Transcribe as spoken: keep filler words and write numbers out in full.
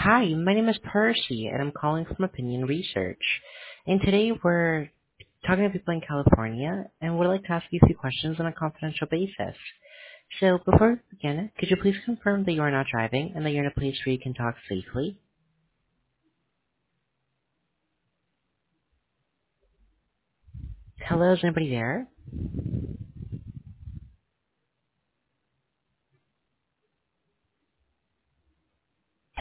Hi, my name is Percy, and I'm calling from Opinion Research. And today we're talking to people in California, and would like to ask you a few questions on a confidential basis. So before we begin, could you please confirm that you are not driving and that you're in a place where you can talk safely? Hello, is anybody there?